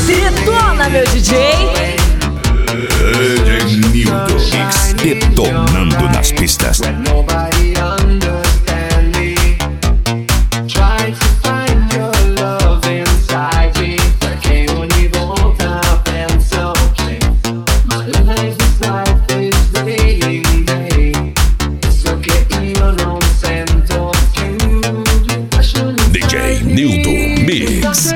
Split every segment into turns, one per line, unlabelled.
Detona, meu DJ.
Nildo Mix, detonando nas pistas. DJ Nildo Mix.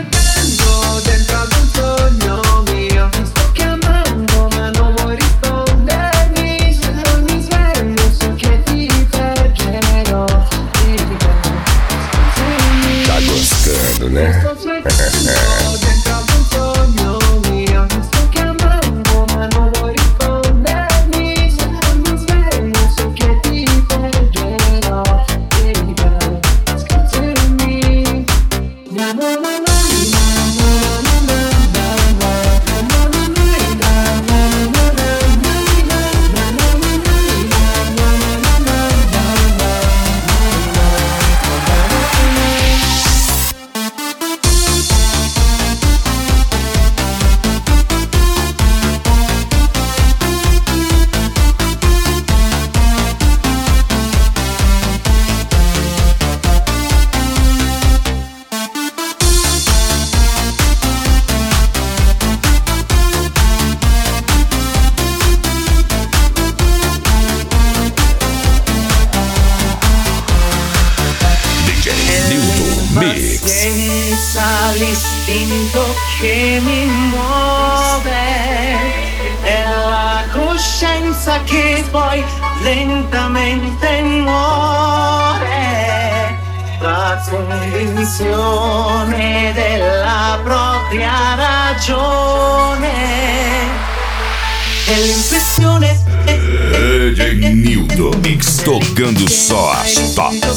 Senza l'istinto che mi muove, è la coscienza che poi lentamente muore, la convinzione della propria ragione e l'impressione
Nildo Mix, tocando só as tops.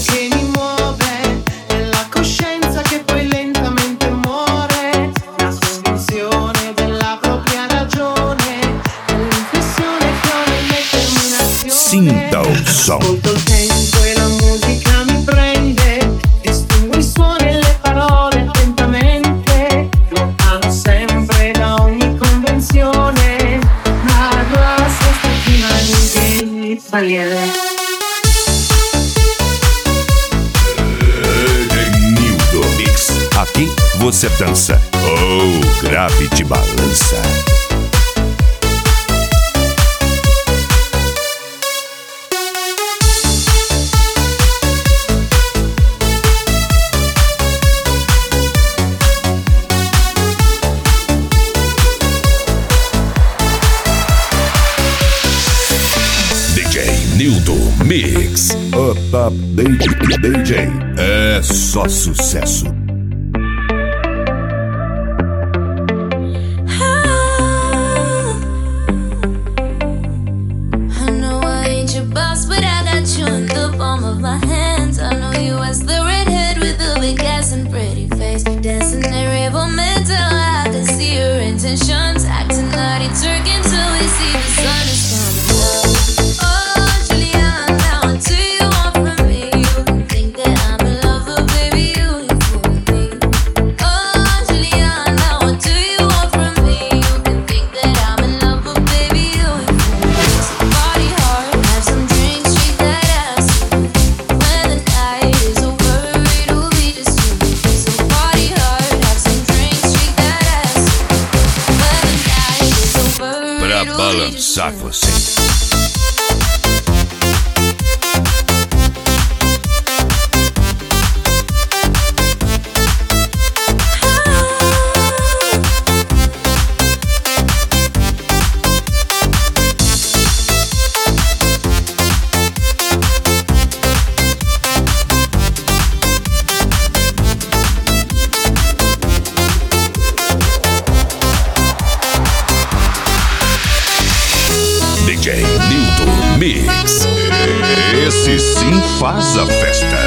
Sinta o som.
Ascolto il tempo e la musica mi prende, distingo i suoni e le parole attentamente, lontano sempre da ogni convenzione, ma la statina di sbagliare.
Nildo Mix, aqui você dança, oh, grave te balança. Nildo Mix. Up DJ. É só sucesso.
I know I ain't your boss, but I got you in the palm of my hands. I know you as the redhead with the big ass and pretty face, dancing that rebel mental. I can see your intentions, acting naughty, twerking till we see the sun is coming up.
Balançar você. DJ Nildo Mix. Esse sim faz a festa.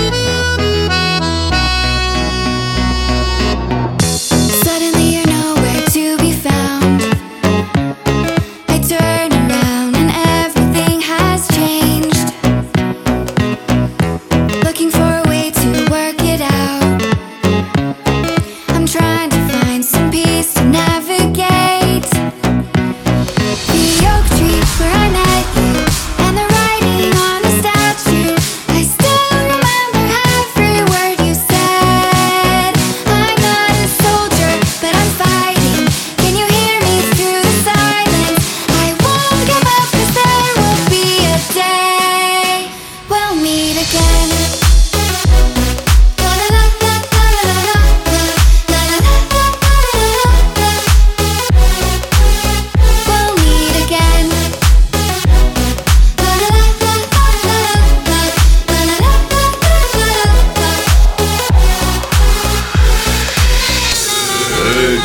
Suddenly you're nowhere to be found. I turn around and everything has changed. Looking for a way to work it out. I'm trying to find some peace now.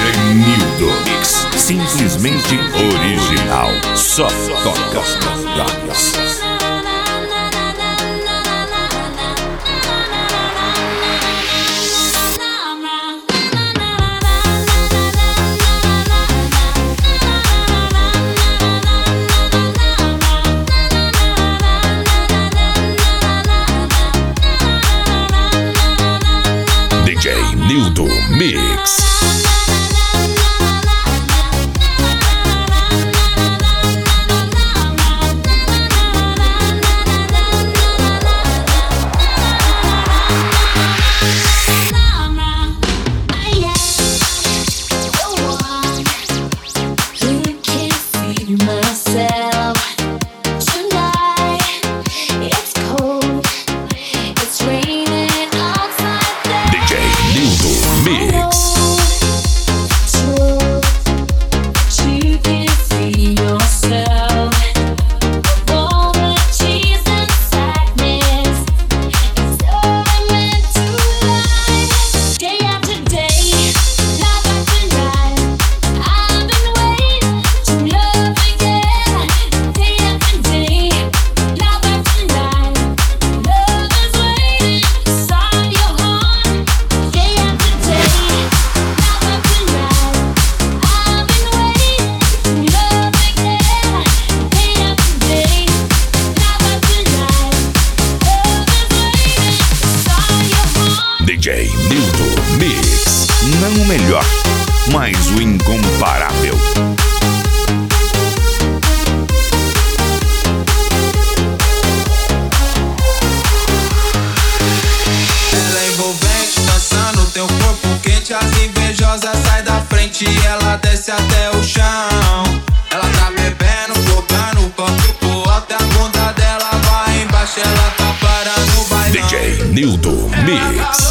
Nildo Mix, simplesmente original. Só toca nas rádios. DJ Nildo Mix. DJ Nildo Mix. Não o melhor, mas o incomparável.
Ela é envolvente, dançando teu corpo quente. As invejosas saem da frente e ela desce até o chão. Ela tá bebendo, jogando o copo pro alto. A bunda dela vai embaixo, ela tá parando o bailão.
DJ Nildo Mix.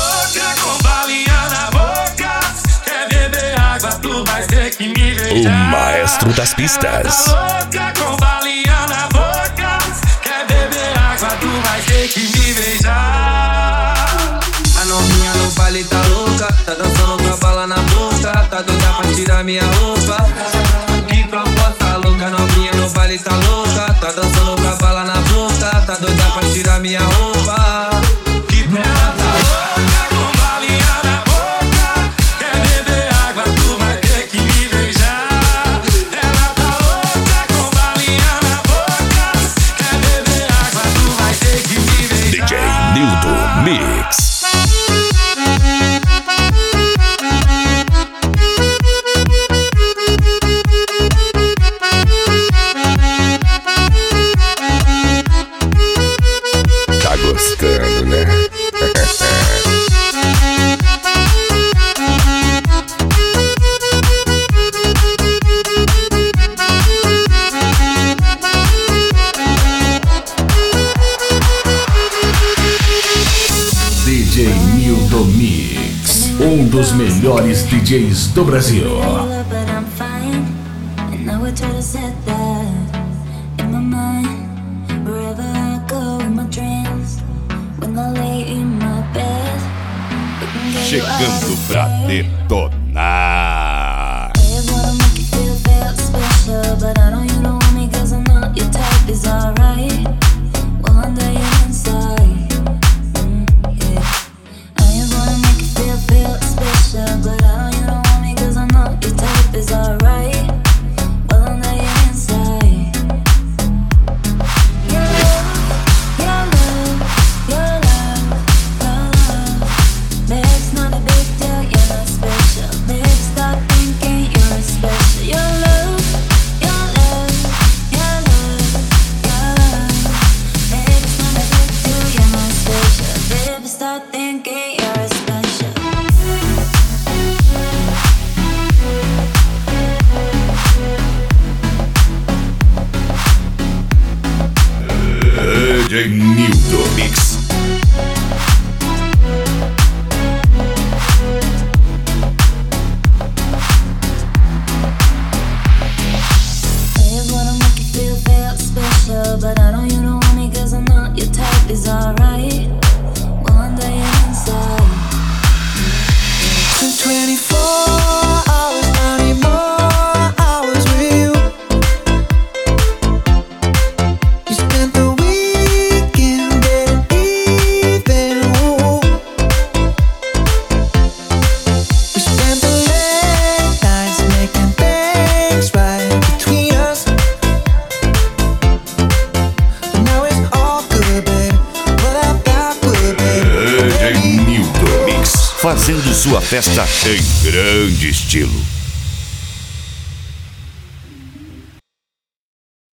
O maestro das pistas.
Com balinha na boca, quer beber água, tu vai ter que me beijar. A novinha no baile tá louca, tá dançando com a bala na boca, tá doida pra tirar minha roupa. Que proposta louca, novinha no baile tá louca, tá dançando com a bala na boca, tá doida pra tirar minha roupa. Que proposta louca, com balinha na boca, quer beber água, tu vai ter que me beijar.
DJ Nildo Mix. Tá gostando, né? DJ Nildo Mix, um dos melhores DJs do Brasil. Chegando pra detonar.
It's not a big deal, you're not special. It's
fazendo sua festa em grande estilo.